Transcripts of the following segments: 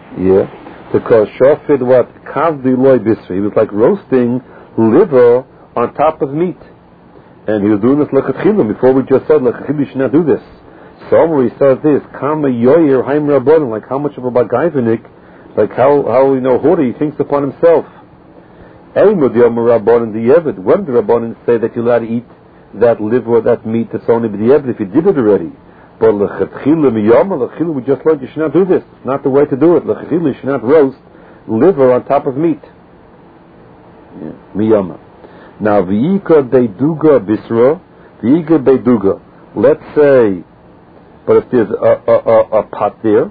Yeah, because shofid what kavdi loy bisri. He was like roasting liver on top of meat, and he was doing this lechatchilim. Before we just said lechatchilim, you should not do this. So he says this kama yoyer haim rabbanon, like how much of a bagayvenik, like how Hori thinks upon himself. When the rabbanon say that you're allowed to eat that liver or that meat, it's only b'diavad if you did it already. But l'chatchila miyama, we just learned you should not do this. It's not the way to do it. L'chatchila, you should not roast liver on top of meat. Miyama. Now v'yika beiduga bisra, v'yika beiduga. Let's say, but if there's a pot there,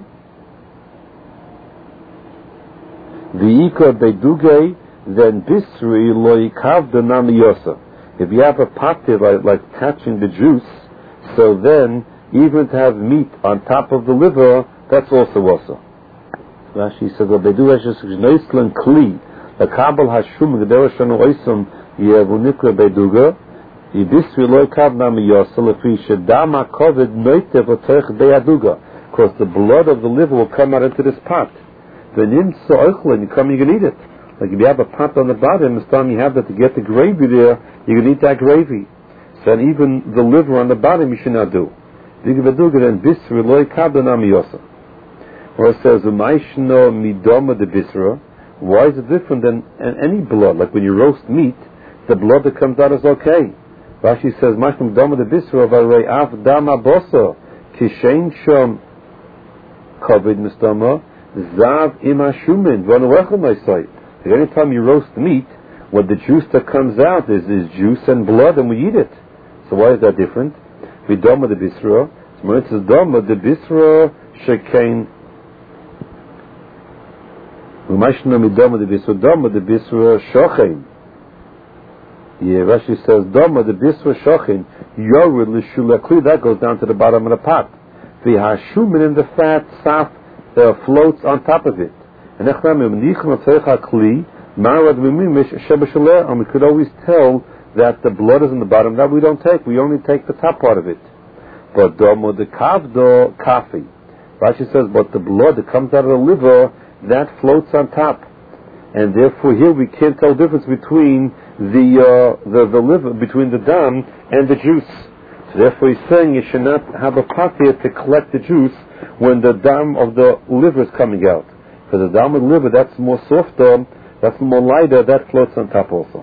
v'yika beiduga, then bisri lo yikav the namiyosa. If you have a pot there like catching the juice, so then even to have meat on top of the liver, that's also. Rashi says, "Bedu eshes gneislen kli, the kabel hashum the dereshanu oisum yevunikle beduga, ibisri lo yikav namiyosa lefi shedama kovid noitev oteich beyaduga." Because the blood of the liver will come out into this pot. Then in so oichlin, you come, you can eat it. Like if you have a pot on the bottom, it's time you have that to get the gravy there, you can eat that gravy. So then even the liver on the bottom you should not do. Or it says, why is it different than any blood? Like when you roast meat, the blood that comes out is okay. Rashi says, the only time you roast meat, what the juice that comes out is juice and blood, and we eat it. So why is that different? We doma the bisra. So when it says doma the bisra shekain. We might know me doma the bisra shochain. Yeah, Rashi says doma the bisra shochain. Yored l'shulakli, that goes down to the bottom of the pot. The hashumin in the fat saf floats on top of it. And we could always tell that the blood is in the bottom. That we don't take. We only take the top part of it. But domo the kavdo kafi. Rashi says, but the blood that comes out of the liver, that floats on top. And therefore here we can't tell the difference between the liver, between the dam and the juice. So therefore he's saying you should not have a pot here to collect the juice when the dam of the liver is coming out. Because the dam of the liver, that's more softer, that's more lighter, that floats on top also.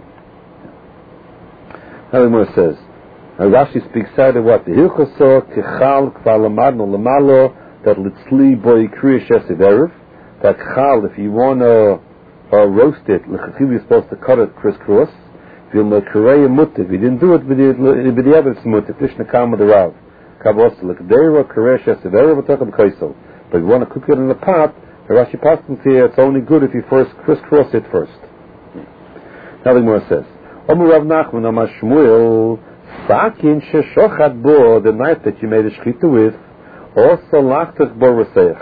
Now the Gemara says, Rashi speaks out of what? The hilchoso kichal k'valamadno lemalo that litzli boy kriya shesiv erev. That chal, if you want to roast it, l'chachil you're supposed to cut it crisscross. If you'll make kareya mutter, if you didn't do it, b'diavad it's mutter. Tishna kam with the rav. Kabos l'kdeira kareya shesiv erev v'tacham kaisel. But if you want to cook it in a pot, the Rashi Paskin here, it's only good if you first crisscross it first. Now the Gemara says, Omer Rav Nachman Amar Shmuel, Sakin sheshochat bo, the knife that you made a shchita with, also lachtach bo reseich.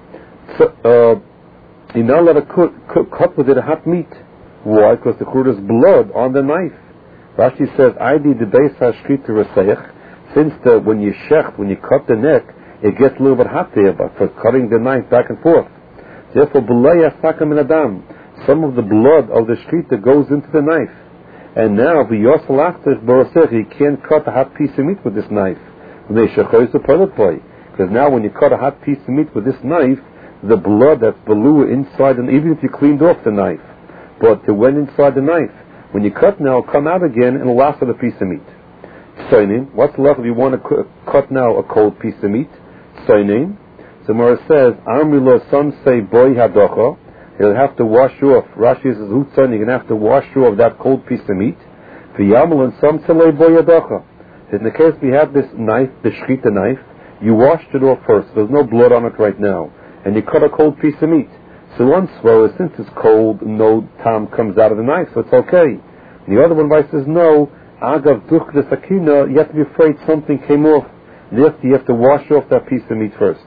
You're not allowed to cut with it a hot meat. Why? Because the there's blood on the knife. Rashi says, I did the beis hashchita reseich, since when you cut the neck, it gets a little bit hot there, but for cutting the knife back and forth. Therefore, some of the blood of the shchita goes into the knife. And now, you can't cut a hot piece of meat with this knife. Because now when you cut a hot piece of meat with this knife, the blood that's below inside, and even if you cleaned off the knife, but it went inside the knife. When you cut now, it'll come out again and it'll last for the piece of meat. What's left if you want to cut now a cold piece of meat? So Mora says, Armilo, some say boy hadocha, he'll have to wash off. Rashi says, you're going to have to wash off that cold piece of meat. V'yamal, and some say boy hadocha. In the case we have this knife, the shchita knife, you washed it off first. There's no blood on it right now, and you cut a cold piece of meat. So one swallow, since it's cold, no tam comes out of the knife, so it's okay. And the other one says, no, agav duch the sakina, you have to be afraid something came off. Therefore, you have to wash off that piece of meat first.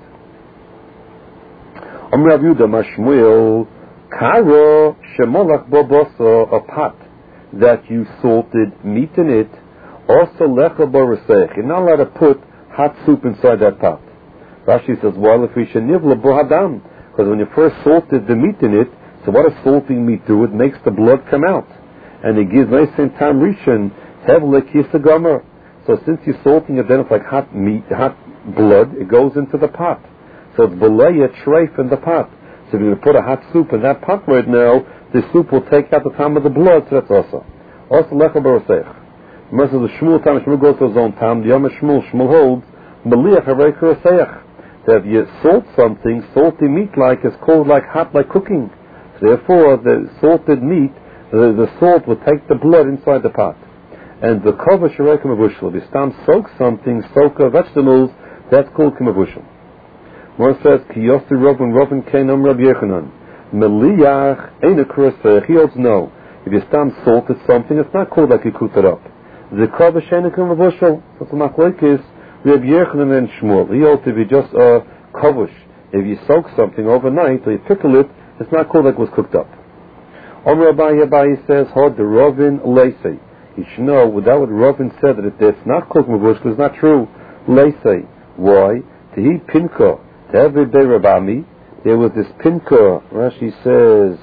Rav Yehuda Mashmuel Karo Shemolach Boboso, a pot that you salted meat in it, also Lecha Boresech. You're not allowed to put hot soup inside that pot. Rashi says, well, if we should nivla bohadam, Because when you first salted the meat in it, so what does salting meat do? It makes the blood come out. And it gives nice and tam rishon, hevle kisagomer. So since you're salting it, then it's like hot meat, hot blood, it goes into the pot. So it's belaya treif in the pot. So if you're going to put a hot soup in that pot right now, the soup will take out the time of the blood, so that's also. Also lecha barosech. Remember the Shmuel time, Shmuel goes to his own time, the Yom Shmuel holds, meliach harei kurosech. That if you salt something, salty meat like is called like hot, like cooking. So therefore, the salted meat, the salt will take the blood inside the pot. And the kova sharei k'mavushel. If you soak something, soak vegetables, that's called k'mavushel. More says, Ki Yosi Rovin Kenam Rabbi Yechanan. Meliach Eina Kurasech. He holds no. If you salted something, it's not called like you cooked it up. The Kava Shenekim Ravushal. So it's not like this. Rabbi Yechanan and Shmuel. He holds if you just kavush. If you soak something overnight or you pickle it, it's not called like it was cooked up. Rabbi Abaye says, Hod the Rovin Leisei. You should know, without what Rovin said, that it's not called Mavushal, it's not true. Leisei. Why? Tehi Pinko. Every day Rabami, there was this pinka. Rashi says,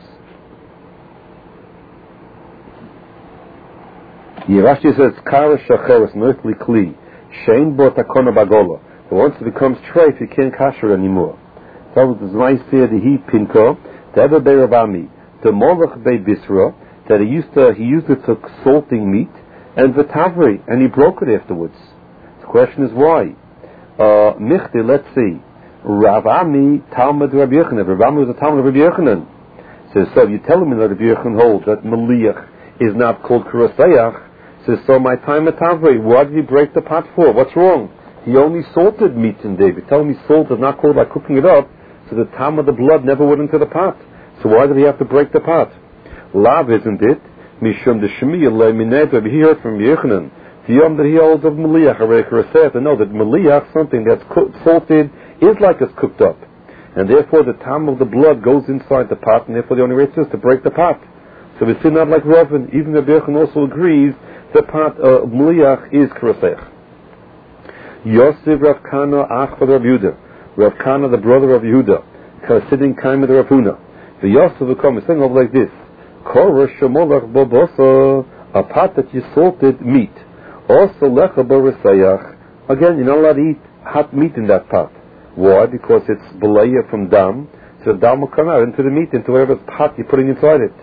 Kara Shacheres, an earthly kli, Shein Bo Takona Bagola. But once it becomes treif, you can't kasher anymore. So it was nice here, the he pinka, every day Rabami, the Molech Bei Bisra, that he used it for salting meat, and the Tavri, and he broke it afterwards. The question is why? Michte, let's see. Rav Ami Talmud Rabbi Yechanan. Rav Ami was a Talmud of Rabbi Yechanan. So you tell him that Rabbi Yechanan holds that Meliach is not called Kurasayach. So my time at Tavri, why did he break the pot for? What's wrong? He only salted meat in David. Tell him salt is not called by cooking it up, so the time of the blood never went into the pot. So why did he have to break the pot? Lav, isn't it? Mishum the Shemiyah le Mined. He heard from Yechanan. The Yom that he holds of Meliach, to know that Meliach, something that's salted, is like it's cooked up. And therefore the time of the blood goes inside the pot, and therefore the only way is to break the pot. So we see not like Ravin. Even Rabbi Yechanan also agrees the pot of Meliach is Kurasech. Yosef Rav Kana Ach for Rav Yehuda. Rav Kana, the brother of Yehuda. Sitting kind with Rav Huna. The Yosef will come and sing over like this. Korah Shemolach Bobosa, a pot that you salted meat. Also Lecha Borisayach. Again, you're not allowed to eat hot meat in that pot. Why? Because it's belaya from dam, so the dam will come out into the meat, into whatever pot you're putting inside it.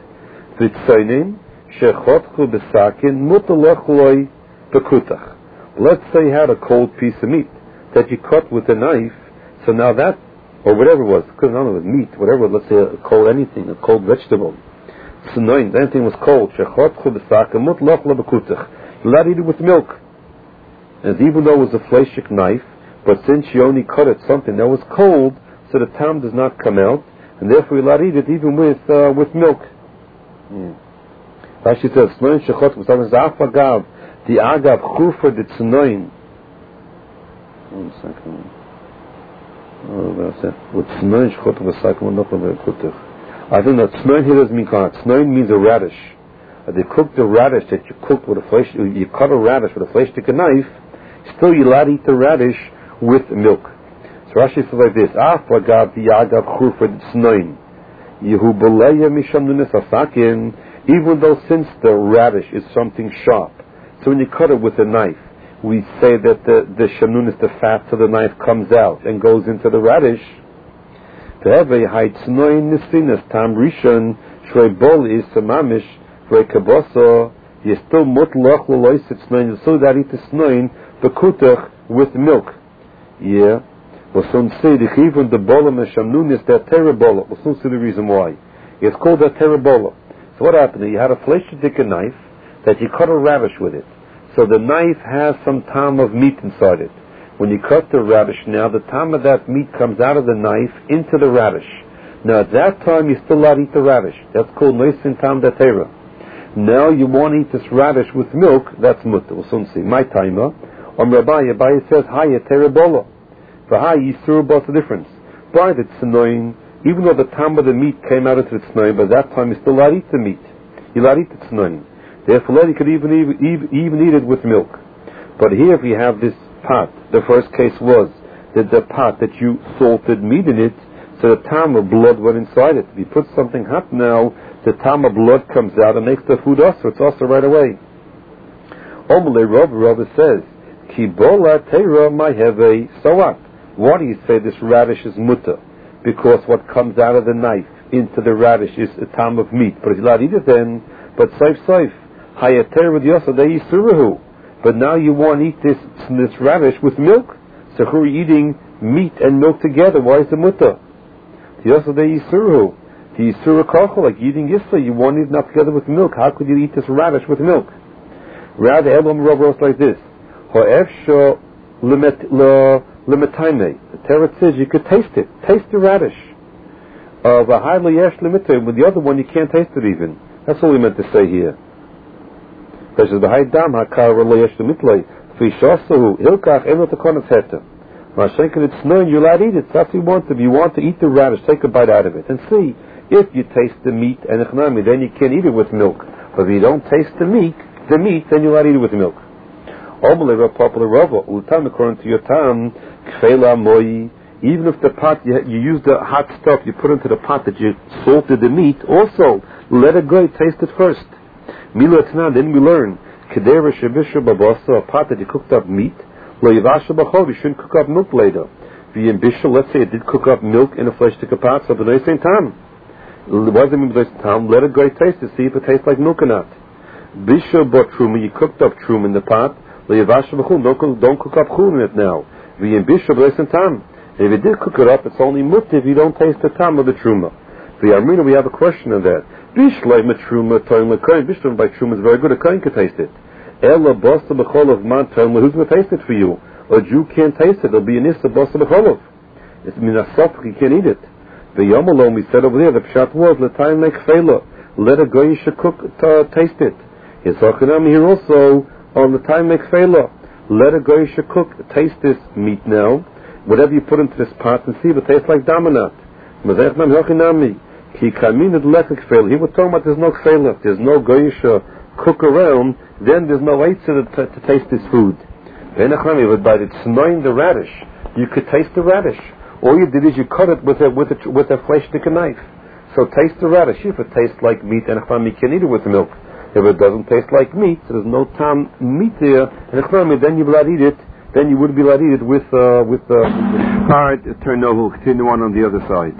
Let's say you had a cold piece of meat that you cut with a knife, so now that, or whatever it was, because none of it was meat, whatever, let's say a cold anything, a cold vegetable. So knowing anything was cold, you're allowed to eat it with milk. And even though it was a fleshik knife, but since you only cut it something that was cold, so the tam does not come out, and therefore you're allowed to eat it even with milk. Rashi says, "Snoin shechot v'sav zafagav the agav chufa the tznoin." 1 second. That's it. With tznoin shechot v'sav, I think that tznoin here doesn't mean khan. Tznoin means a radish. They cook the radish that you cooked with a flesh. You cut a radish with a flesh stick and knife. Still, you're allowed to eat the radish with milk. So Rashi says like this: Afagav v'yagav chufred tznoin, yehu b'leya misham nunes asakin. Even though since the radish is something sharp, so when you cut it with a knife, we say that the shanunis, the fat of the knife, comes out and goes into the radish. Ve'evei hay tznoin nisinas tam rishon shrei bol is samamish v'rei kaboso. You still mutloch l'lois tznoin. So that eat the tznoin b'kutach with milk. Yeah. We'll soon see even the bola and shanunis, they're terrible. We'll soon see the reason why. It's called a terrible. So what happened? You had a flesh-stick knife that you cut a radish with it. So the knife has some time of meat inside it. When you cut the radish now, the time of that meat comes out of the knife into the radish. Now at that time, you're still allowed to eat the radish. That's called noisin tam datera. Now you want to eat this radish with milk, that's mutter. We'll soon see. My timer. Rabbi says, Hiya terebola. For hi, yisur, what's the difference? By the tznoin, even though the time of the meat came out into the tznoin, but that time you still allowed to eat the meat. You're allowed to eat the tznoin. Therefore, you could even eat it with milk. But here, if you have this pot, the first case was that the pot that you salted meat in it, So the tam of blood went inside it. If you put something hot now, the tam of blood comes out and makes the food also. It's also right away. Omele Rava says, Kibola teira ma'heve. So what? Why do you say this radish is mutter? Because what comes out of the knife into the radish is a tam of meat. But if you're allowed to eat it then, but saif, hayater with yosa de yisurahu. But now you want to eat this radish with milk. So who are eating meat and milk together? Why is the mutter? Yosa de yisurahu. The yisura kochel, like eating yisra, you want to eat it not together with milk. How could you eat this radish with milk? Rather, Elam Rav wrote like this. Ho'efsho limitaime. The Torah says you could taste it. Taste the radish. Of a highly yesh limited, with the other one you can't taste it even. That's all he meant to say here. You're allowed to eat it. That's what you want to. If you want to eat the radish, take a bite out of it and see if you taste the meat and then you can eat it with milk. But if you don't taste the meat, then you're allowed to eat it with milk. According to your time, even if the pot you use the hot stuff you put into the pot that you salted the meat, also let it go, taste it first. Then we learn a pot that you cooked up meat, you shouldn't cook up milk later. Let's say it did cook up milk in a flesh stick pot, so the same time. What does it mean by time? Let it go, taste it, see if it tastes like milk or not. Bishul bought truma, you cooked up truma in the pot, don't cook up chum in it now. If you did cook it up, it's only mutter if you don't taste the tam of the truma. We have a question on that. Bishlay truma Bishlam by truma is very good. A kohen can taste it. Ella bosta b'cholov man toim. Who's going to taste it for you? A Jew can't taste it. It'll be an issa bosta b'cholov. It's minasofik. You can't eat it. The yomalom we said over there. The pshat was l'tayim nekfela. Let a goyish cook taste it. His hachanami here also on the time nekfela. Let a goyish cook taste this meat now. Whatever you put into this pot and see if it tastes like damanat. He was talking about there's no kfela. There's no goyish cook around, then there's no way to taste this food. But by snowing the radish, you could taste the radish. All you did is you cut it with a flesh stick and knife. So taste the radish. If it tastes like meat, and you can eat it with milk. If it doesn't taste like meat, so there's no tam meat there, and then you will not eat it. Then you would be allowed to eat it with hard turn over. Continue on the other side.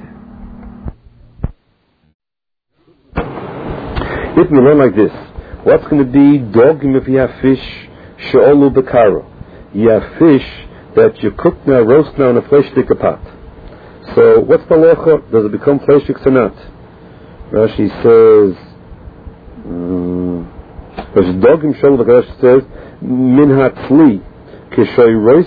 If we learn like this, what's going to be dogim if you have fish she'olu bekara? You have fish that you cook now, roast now in a flesh stick pot. So what's the locha? Does it become flesh sticks or not? Rashi says, dogim she'olu bekara says min hatzli. After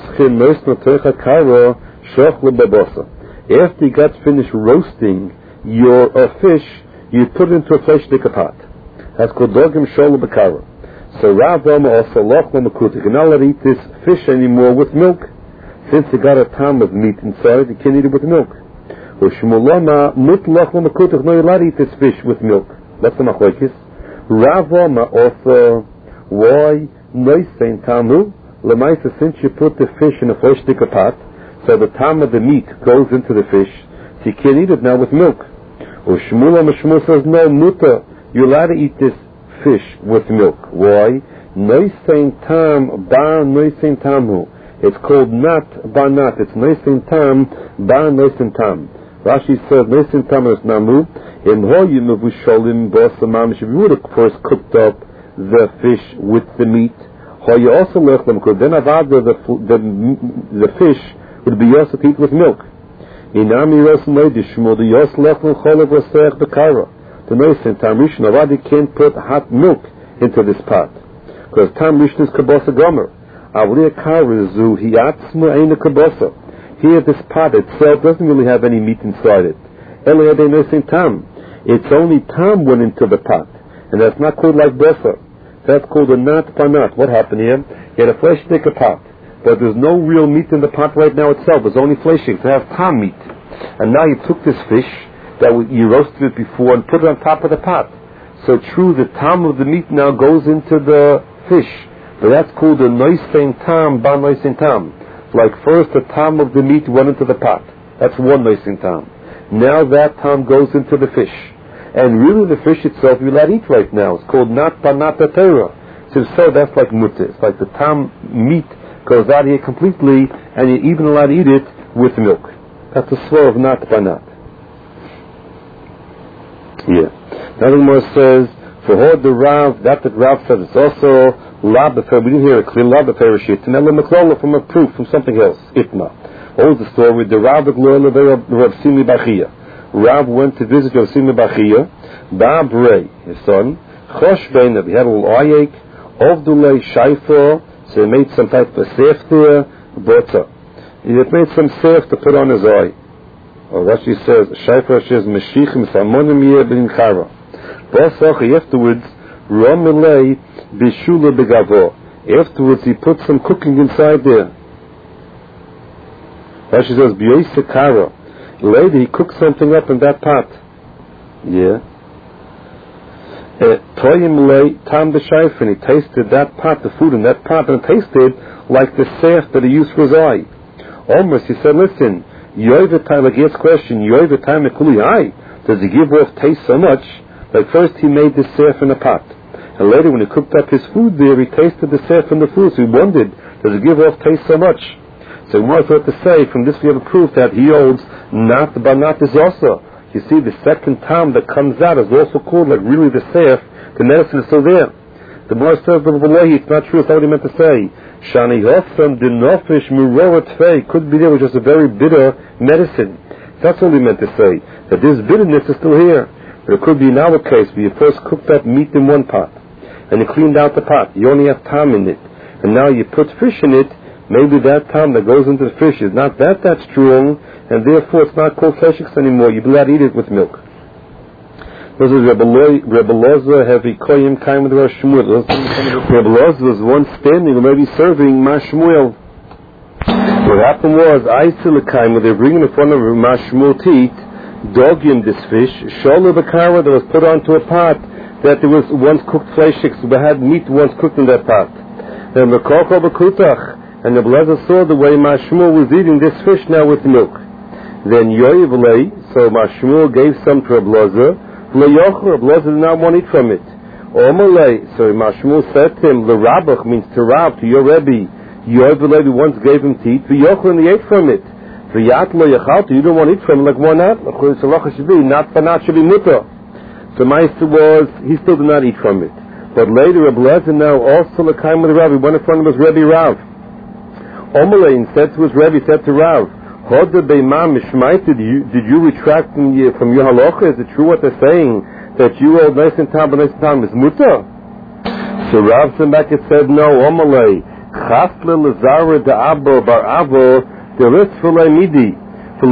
you got finished roasting your fish, you put it into a flesh stick pot. That's called dogim shol bekara. So Rav Rama also loch l'makut. You cannot let eat this fish anymore with milk, since you got a tam of meat inside. You can't eat it with milk. U'shmulama mut loch l'makut. No, you're allowed to eat this fish with milk. That's the machlokes. Rav Rama also why noisein tamu. Lemaisa, since you put the fish in a flesh stick pot, so the tam of the meat goes into the fish, so you can't eat it now with milk. Shmuel says, no, muta, you're allowed to eat this fish with milk. Why? Noisein tam, ba noisein tamu. It's called nat, ba nat. It's noisein tam, ba noisein tam. Rashi says, noisein tam is namu. In hoyu mevusholim bosamam. If you would have first cooked up the fish with the meat, you also left them because then the fish would be also eaten with milk. Inami Rosmei Shmuel the Yos Lechem Cholev Rosech Bekara. The Noisin Tam Rishon Avadi can't put hot milk into this pot because Tam Rishon is Kabosa Gomer. Avli Karazu Hiatzma Eina Kabosa. Here this pot itself doesn't really have any meat inside it. Eliade Noisin Tam. It's only Tam went into the pot, and that's not called like Bosa. That's called a nat panat. What happened here? You had a flesh stick pot, but there's no real meat in the pot right now itself. There's only flesh sticks. They have tam meat. And now you took this fish that you roasted it before and put it on top of the pot. So true, the tam of the meat now goes into the fish. But that's called a noisein tam, ba noisein tam. Like first the tam of the meat went into the pot. That's one noisein tam. now that tam goes into the fish. And really the fish itself you're allowed to eat right now. It's called nat banata Torah. So that's like mutter. It's like the tam meat goes out here completely, and you're even allowed to eat it with milk. That's the slow of nat banat. Yeah. Now the Gemara says, for her the Rav, that Rav says it's also labefer. We didn't hear it clear. Labefer shit. And then the from a proof from something else. Itma. What was the story? The Rav Rav Simi Bachia. Rav went to visit Rav Simi Bachia. Bab Rei, his son. Chosh Beinav. He had a little eye ache. Ovdulei Shaifa. So he made some type of sef there. Bota. He had made some sef to put on his eye. Or what she says, Shaifa says, Meshichim Samonim Yeh Ben Chara. Afterwards, Ramelei Bishula Begavo. Afterwards, he put some cooking inside there. As she says, B'yoyse Kara. Later, he cooked something up in that pot. Yeah. Toyim Lei Tam B'Shaifa. And he tasted that pot, the food in that pot, and it tasted like the sef that he used for his eye. Almost, he said, listen, Yoivetai, like his question, Yoivetai Mekuli Hai. Does he give off taste so much? Like first he made the sef in a pot, and later when he cooked up his food there, he tasted the sef in the food, so he wondered, does it give off taste so much? So we want to say, from this we have a proof that he holds not banat is also. You see, the second time that comes out is also called, like really the sef, the medicine is still there. The more says, it's not true, it's not what he meant to say. Shani Hofam de Nofish Murorot Fei could be there, which is a very bitter medicine. That's all he meant to say, that this bitterness is still here. But it could be in our case where you first cooked up meat in one pot and you cleaned out the pot. You only have tam in it. And now you put fish in it. Maybe that tam that goes into the fish is not that strong, and therefore it's not called fleshix anymore. You'd be allowed to eat it with milk. This is Rebbe Loza Heavy Koyim Kaim with Rosh Shmuel. Rebbe Loza was once standing or maybe serving Mar Shmuel. What happened was, Aisilikayim, when they were bringing in front of Mar Shmuel to eat, dogim this fish, shola bakara that was put onto a pot that there was once cooked fleshix, we had meat once cooked in that pot. Then the koko bakutach, and the blazer saw the way Mashmul was eating this fish now with milk. Then yoyivlei, so Mashmul gave some to a blazer, leyocher, a blazer did not want to eat from it. Omalei, so Mashmul said to him, the rabach means to Rav, to your Rebbe, yoyivlei, we once gave him to eat, leyocher, and he ate from it. You don't want to eat from it, like why not? Not banat should be mutter. So Meister was, he still did not eat from it. But later, Rebbe Lezer now also l'kaim with Rav, he went in front of his Rebbe Rav. Omelein said to his Rebbe, said to Rav, did you retract from your halacha? Is it true what they're saying, that you hold nice and tam is mutter? So Rav sent back and said, no, Omelei, chasle lezara da'abo bar avo, the rest for midi, for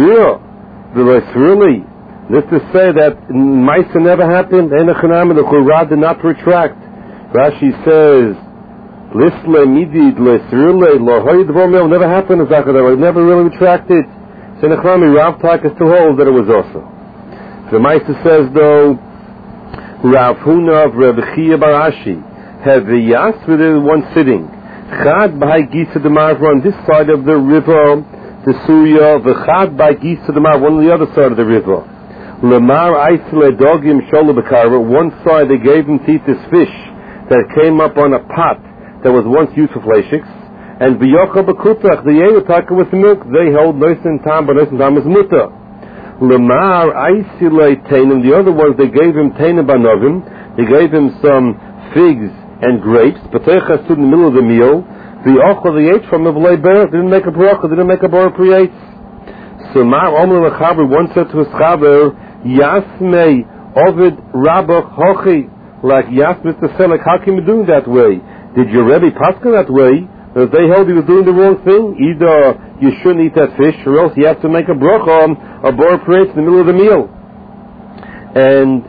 Svira. This to say that Maisa never happened, and the Quran did not retract. Rashi says, Lisle midi, never happened, it never really retracted. So the Quran, Rav Taka still holds that it was also. So Maisa says though, Rav Huna of Reb Chia Barashi, have the Yas with one sitting. Chad by Gisa de Marva on this side of the river, the Surya, the Chad by Gisa de Marva on the other side of the river. Lemar Aisle Dogim Sholabakara, one side they gave him to eat this fish that came up on a pot that was once used for fleshix, and Biyocha Bakutach, the Yevataka with the milk, they held Noisin Tam, but Noisin Tam is Mutter. Lemar Aisle Tainim, the other ones they gave him Tainim Banovim, they gave him some figs and grapes, Patecha stood in the middle of the meal, the Ochel they ate from the V'lei Berach, they didn't make a bracha, they didn't make a bar pre-ate. So Mar Omer Lechaber once said to his Chaber, Yasmei Ovid Rabach Hochi, like Yasmei to say, like how can you do that way? Did your Rebbe Pascha that way? If they held he was doing the wrong thing, either you shouldn't eat that fish, or else you have to make a bracha, a bar pre-ate in the middle of the meal. And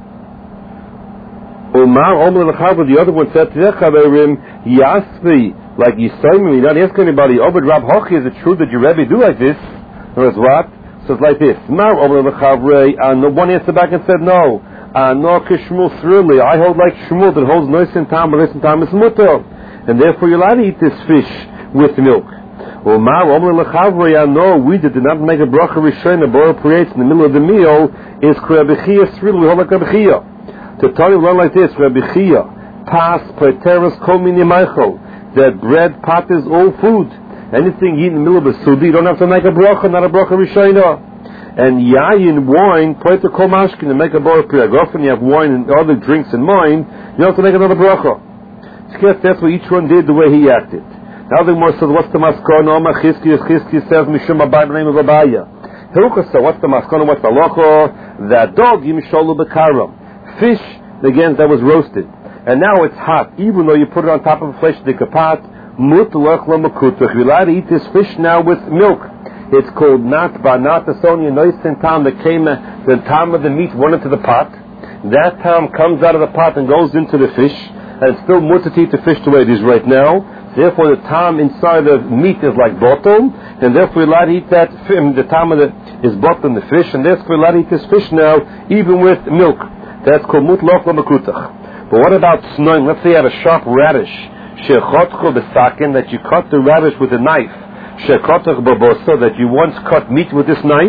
Umar Omer Lechaber, the other one said to their Chaverim, Yasvi, like Yisayim, you don't ask anybody, Obed Rab Hochi, is it true that your Rebbe do like this? Or is what? So it's like this. Mar Omer Lechaber, and one answered back and said, no. No Kishmul Srili, I hold like Shmuel that holds Noisin Tam, but Noisin Tam is Mutter. And therefore you're allowed to eat this fish with milk. No, we did not make a bracha rishona, bora creates in the middle of the meal, is Rabbi Chia Sril, we hold like Rabbi Chia. To tell you learn like this, Rabbi Chia, pas preteris kol mini meichel, that bread, pot is all food. Anything you eat in the middle of a sudi, you don't have to make a bracha, not a bracha rishona. And yayin, wine, preter kol mashkin, to make a bora priya. Often you have wine and other drinks in mind, you don't have to make another bracha. That's what each one did, the way he acted. Now the Gemara says, what's the maskana? Chizki says, Mishum Abai b'nei of Abaya. Hiruka says, what's the maskana? What's the halacha? That dog, yimsholu b'karam. Fish, again, that was roasted. And now it's hot. Even though you put it on top of a flesh dikapat, mutlach l'makutuch. You're allowed to eat this fish now with milk. It's called nat banat. It's only a nice time that came, the time of the meat went into the pot. That time comes out of the pot and goes into the fish. And it's still mutter to eat the fish the way it is right now. Therefore, the time inside the meat is like bottom, and therefore you're allowed to eat that. The time of is bottom the fish, and therefore you're allowed to eat this fish now, even with milk. That's called mutlach l'makutach. But what about snoim? Let's say you have a sharp radish, shechotcho b'sakin, that you cut the radish with a knife, shechotach babosa, that you once cut meat with this knife.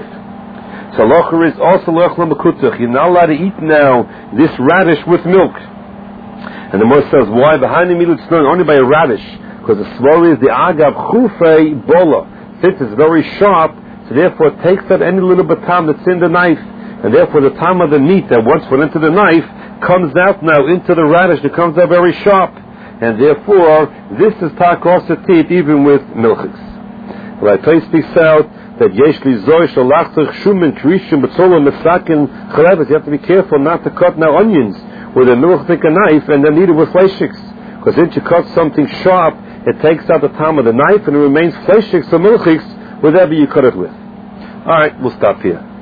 So locher is also lach l'makutach. You're not allowed to eat now this radish with milk. And the Gemara says, why? Behind the meat it's known only by a radish, because the swori is the agav chufei bola. Since it's very sharp, so therefore it takes out any little bit of time that's in the knife, and therefore the time of the meat that once went into the knife comes out now into the radish. It comes out very sharp, and therefore this is takos teeth even with milchiks. Right, Tais speaks out that yesh li zoy shalachtzach shumin krishim b'tzolam mesakin chareves. You have to be careful not to cut now onions with a milchik knife and then eat it with fleshiks. Because since you cut something sharp, it takes out the time of the knife and it remains fleshiks or milchiks, whatever you cut it with. Alright, we'll stop here.